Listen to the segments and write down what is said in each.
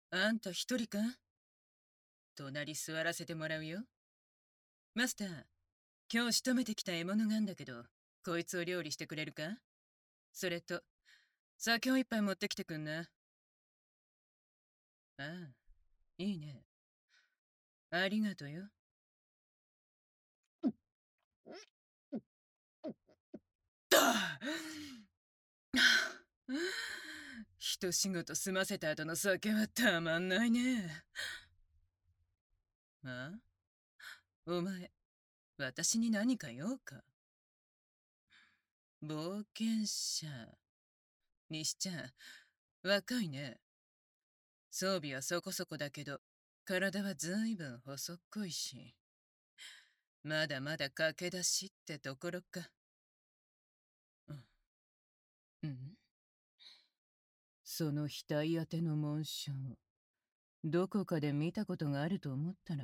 あんた一人か？隣座らせてもらうよ。マスター、今日仕留めてきた獲物がんだけど、こいつを料理してくれるか？それと、酒を一杯持ってきてくんな。ああ、いいね。ありがとよ。だ一仕事済ませた後の酒はたまんないね。あ？お前、私に何か用か？冒険者。にしちゃ、若いね。装備はそこそこだけど、体はずいぶん細っこいし。まだまだ駆け出しってところか。うん、その額当ての紋章、どこかで見たことがあると思ったら、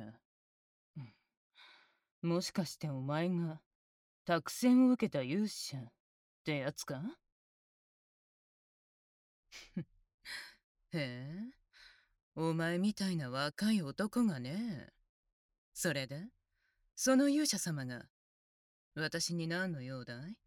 もしかしてお前が託戦を受けた勇者ってやつか？へえ、お前みたいな若い男がね。それで、その勇者様が私に何の用だい？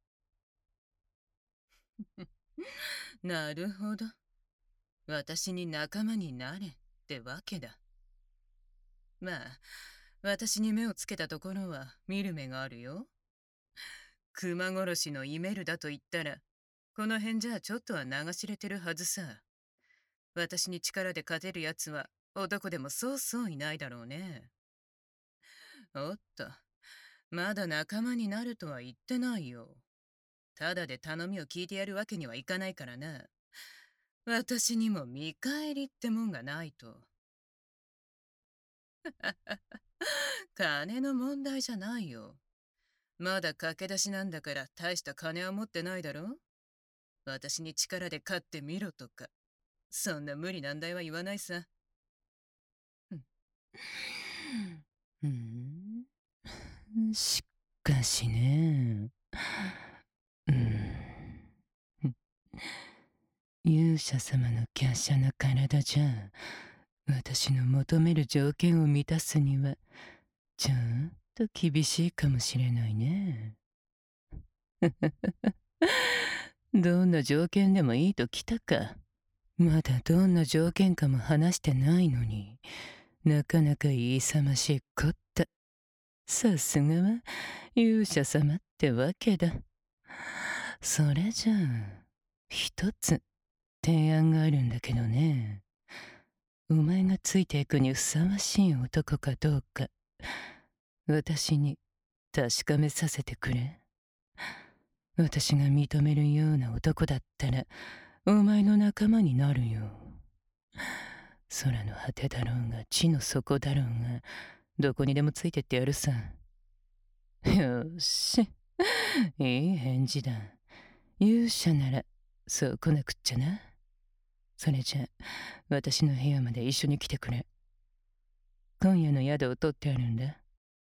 なるほど。私に仲間になれってわけだ。まあ、私に目をつけたところは見る目があるよ。熊殺しのイメルだと言ったら、この辺じゃちょっとは流しれてるはずさ。私に力で勝てるやつは男でもそうそういないだろうね。おっと、まだ仲間になるとは言ってないよ。ただで頼みを聞いてやるわけにはいかないからな。私にも見返りってもんがないと。金の問題じゃないよ。まだ駆け出しなんだから大した金は持ってないだろ？私に力で勝ってみろとか、そんな無理難題は言わないさ。 うん、しかしね、うん、勇者様の華奢な体じゃ、私の求める条件を満たすには、ちょっと厳しいかもしれないね。どんな条件でもいいときたか。まだどんな条件かも話してないのに、なかなかいいさましいこった。さすがは勇者様ってわけだ。それじゃあ、一つ提案があるんだけどね。お前がついていくにふさわしい男かどうか、私に確かめさせてくれ。私が認めるような男だったら、お前の仲間になるよ。空の果てだろうが地の底だろうが、どこにでもついてってやるさ。よし、いい返事だ。勇者ならそう来なくっちゃな。それじゃ私の部屋まで一緒に来てくれ。今夜の宿を取ってあるんだ。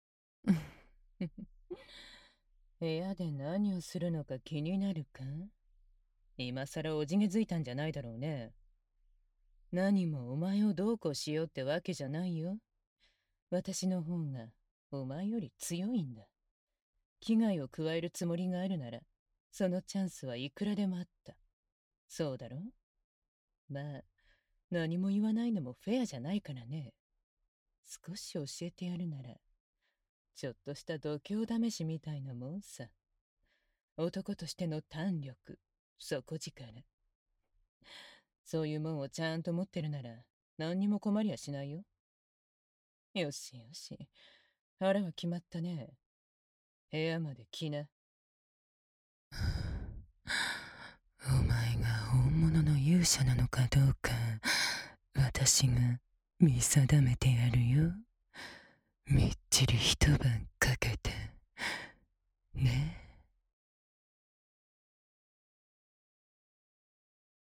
部屋で何をするのか気になるか？今さらおじげづいたんじゃないだろうね。何もお前をどうこうしようってわけじゃないよ。私の方がお前より強いんだ。危害を加えるつもりがあるなら、そのチャンスはいくらでもあった。そうだろ？まあ、何も言わないのもフェアじゃないからね。少し教えてやるなら、ちょっとした度胸試しみたいなもんさ。男としての胆力、底力。そういうもんをちゃんと持ってるなら、何にも困りやしないよ。よしよし。腹は決まったね。部屋まで来な。 お前が本物の勇者なのかどうか、私が見定めてやるよ。みっちり一晩かけて。ね